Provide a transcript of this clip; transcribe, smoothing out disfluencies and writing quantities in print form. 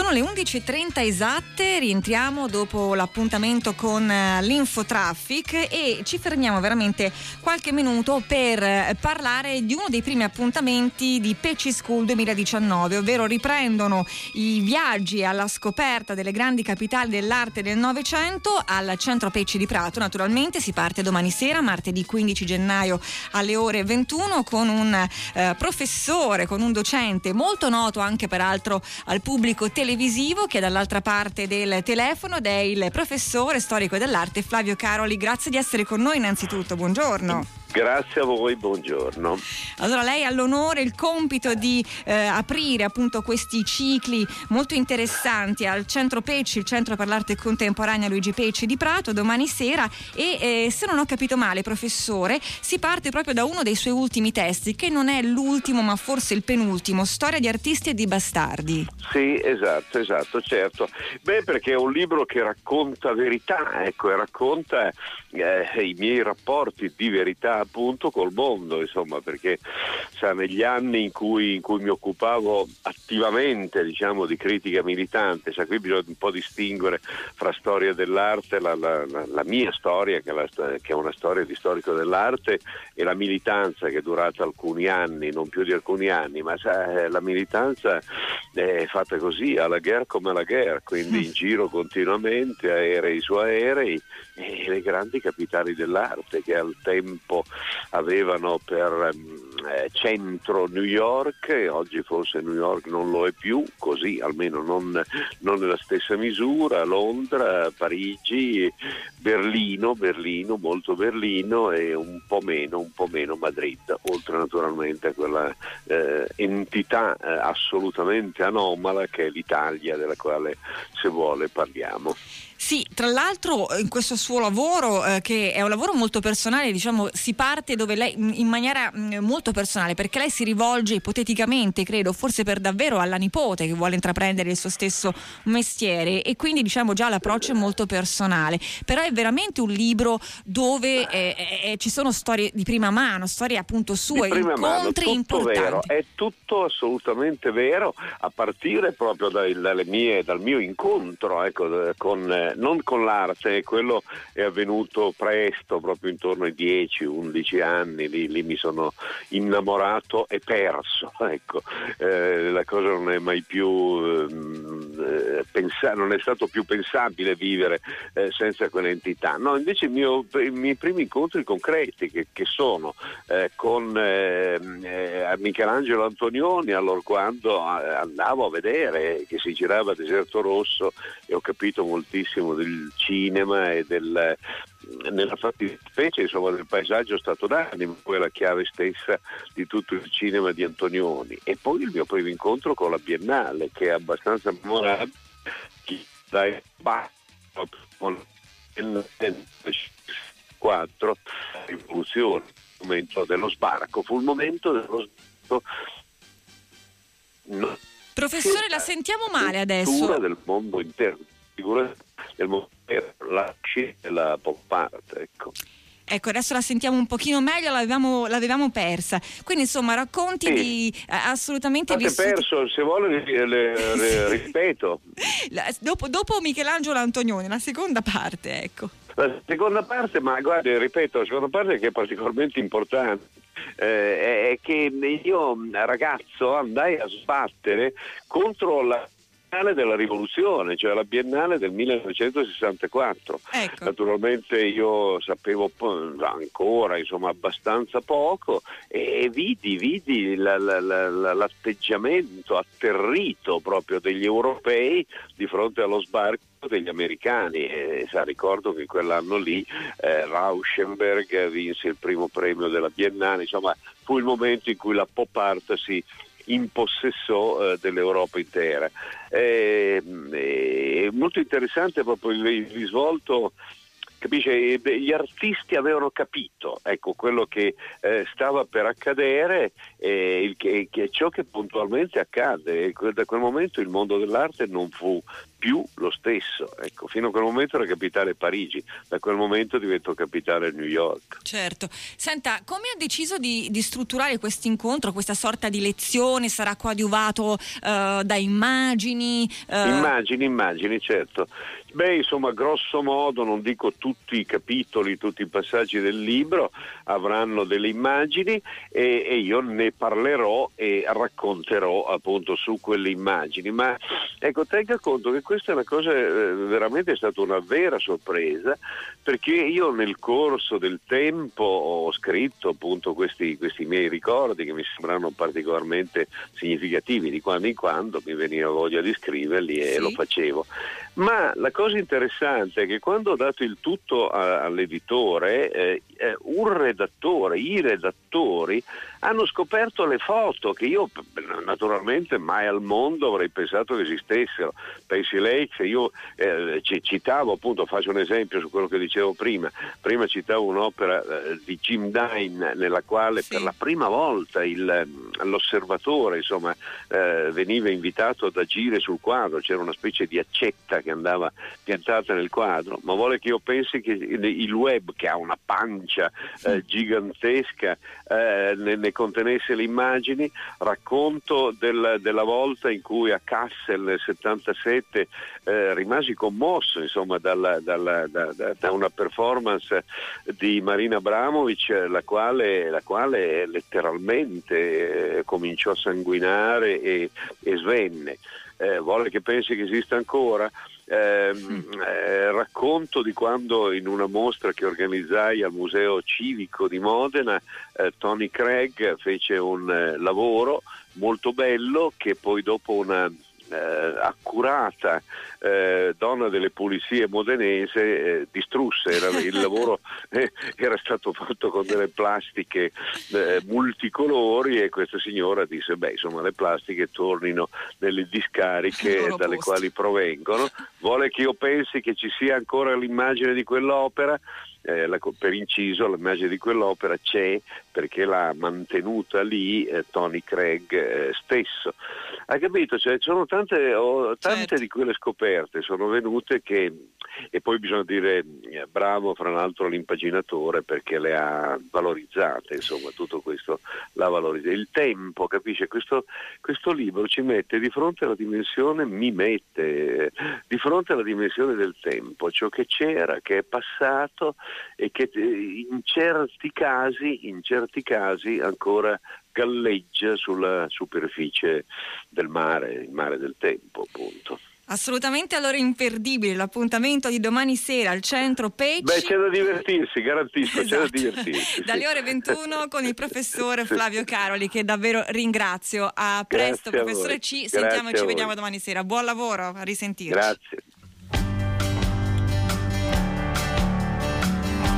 Sono le 11:30 esatte, rientriamo dopo l'appuntamento con l'Infotraffic e ci fermiamo veramente qualche minuto per parlare di uno dei primi appuntamenti di Pecci School 2019, ovvero riprendono i viaggi alla scoperta delle grandi capitali dell'arte del Novecento al Centro Pecci di Prato. Naturalmente si parte domani sera, martedì 15 gennaio alle ore 21, con un professore, con un docente molto noto anche peraltro al pubblico televisivo, che è dall'altra parte del telefono, ed è il professore storico dell'arte Flavio Caroli. Grazie di essere con noi innanzitutto, buongiorno. Grazie a voi, buongiorno. Allora, lei ha l'onore, il compito di aprire appunto questi cicli molto interessanti al Centro Pecci, il Centro per l'Arte Contemporanea Luigi Pecci di Prato, domani sera, e se non ho capito male, professore, si parte proprio da uno dei suoi ultimi testi, che non è l'ultimo ma forse il penultimo, Storia di artisti e di bastardi. Sì, esatto, certo. Perché è un libro che racconta verità, ecco, e racconta i miei rapporti di verità appunto col mondo, insomma, perché negli anni in cui mi occupavo attivamente, diciamo, di critica militante, qui bisogna un po' distinguere fra storia dell'arte, la mia storia, che è una storia di storico dell'arte, e la militanza, che è durata alcuni anni, non più di alcuni anni, ma la militanza è fatta così, alla guerra come alla guerra, quindi in giro continuamente, aerei su aerei, e le grandi capitali dell'arte che al tempo avevano per centro New York, e oggi forse New York non lo è più, così almeno non nella stessa misura, Londra, Parigi, Berlino, molto Berlino, e un po' meno Madrid, oltre naturalmente a quella entità assolutamente anomala che è l'Italia, della quale, se vuole, parliamo. Sì, tra l'altro in questo suo lavoro, che è un lavoro molto personale, diciamo, si parte dove lei, in maniera molto personale, perché lei si rivolge ipoteticamente, credo, forse per davvero alla nipote che vuole intraprendere il suo stesso mestiere, e quindi diciamo già l'approccio è molto personale, però è veramente un libro dove ci sono storie di prima mano, storie appunto sue, incontri importanti. Vero, è tutto assolutamente vero, a partire proprio dal mio incontro, ecco, non con l'arte, quello è avvenuto presto, proprio intorno ai 10-11 anni, lì mi sono innamorato e perso, ecco. La cosa non è mai più non è stato più pensabile vivere senza quell'entità. No, invece i miei primi incontri concreti che sono con Michelangelo Antonioni, allorquando andavo a vedere che si girava Deserto Rosso, e ho capito moltissimo del cinema e nella fattispecie, insomma, del paesaggio stato d'animo, poi la chiave stessa di tutto il cinema di Antonioni. E poi il mio primo incontro con la Biennale, che è abbastanza memorabile, con il 4 rivoluzione, il momento dello sbarco, fu il momento dello sbarco. Professore, la sentiamo male adesso. Del mondo intero, figura del mondo intero, la scienza e la pop art, ecco. Ecco, adesso la sentiamo un pochino meglio, l'avevamo persa. Quindi insomma racconti di assolutamente vissuti. Perso, se vuole ripeto. Dopo Michelangelo Antonioni, la seconda parte, ecco. La seconda parte, ma guardi, ripeto, la seconda parte che è particolarmente importante, è che io ragazzo andai a sbattere contro la Biennale della Rivoluzione, cioè la Biennale del 1964. Ecco. Naturalmente io sapevo ancora, insomma, abbastanza poco, e vidi l'atteggiamento atterrito proprio degli europei di fronte allo sbarco degli americani. Ricordo che in quell'anno lì Rauschenberg vinse il primo premio della Biennale, insomma fu il momento in cui la pop art si impossessò dell'Europa intera. È molto interessante proprio il risvolto capisce? Gli artisti avevano capito, ecco, quello che stava per accadere, che ciò che puntualmente accadde, e da quel momento il mondo dell'arte non fu più lo stesso, ecco, fino a quel momento era capitale Parigi, da quel momento diventò capitale New York. Certo. Senta, come ha deciso di strutturare questo incontro, questa sorta di lezione? Sarà coadiuvato da immagini? Immagini, certo. Beh, insomma, grosso modo, non dico tutti i capitoli, tutti i passaggi del libro avranno delle immagini e io ne parlerò e racconterò appunto su quelle immagini, ma ecco, tenga conto che questa è una cosa, veramente è stata una vera sorpresa, perché io nel corso del tempo ho scritto appunto questi miei ricordi che mi sembrano particolarmente significativi, di quando in quando mi veniva voglia di scriverli e lo facevo. Ma la cosa interessante è che quando ho dato il tutto all'editore, i redattori hanno scoperto le foto che io naturalmente mai al mondo avrei pensato che esistessero. Pensi lei che io citavo, appunto, faccio un esempio su quello che dicevo prima citavo un'opera di Jim Dine, nella quale per la prima volta l'osservatore, insomma, veniva invitato ad agire sul quadro, c'era una specie di accetta che andava piantata nel quadro, ma vuole che io pensi che il web, che ha una pancia gigantesca, ne contenesse le immagini. Racconto della volta in cui a Kassel nel 77 rimasi commosso, insomma, da una performance di Marina Abramovic, la quale letteralmente cominciò a sanguinare e svenne. Vuole che pensi che esista ancora? Racconto di quando in una mostra che organizzai al Museo Civico di Modena, Tony Craig fece un lavoro molto bello che poi dopo una accurata donna delle pulizie modenese distrusse. Il lavoro era stato fatto con delle plastiche multicolori e questa signora disse: beh, insomma, le plastiche tornino nelle discariche dalle quali provengono. Vuole che io pensi che ci sia ancora l'immagine di quell'opera? Per inciso, l'immagine di quell'opera c'è perché l'ha mantenuta lì Tony Craig stesso. Hai capito? Cioè, sono tante certo. Di quelle scoperte sono venute e poi bisogna dire bravo fra l'altro all'impaginatore perché le ha valorizzate, insomma, tutto questo l'ha valorizzato. Il tempo, capisce? Questo libro ci mette di fronte alla dimensione, mi mette di fronte alla dimensione del tempo, ciò che c'era, che è passato e che in certi casi ancora galleggia sulla superficie del mare, il mare del tempo, appunto. Assolutamente, allora imperdibile l'appuntamento di domani sera al centro Pecci. Beh, c'è da divertirsi, garantisco, esatto. C'è da divertirsi. Dalle ore 21 con il professore Flavio Caroli, che davvero ringrazio. A presto, professore C. Sentiamo e ci vediamo domani sera. Buon lavoro, a risentire. Grazie.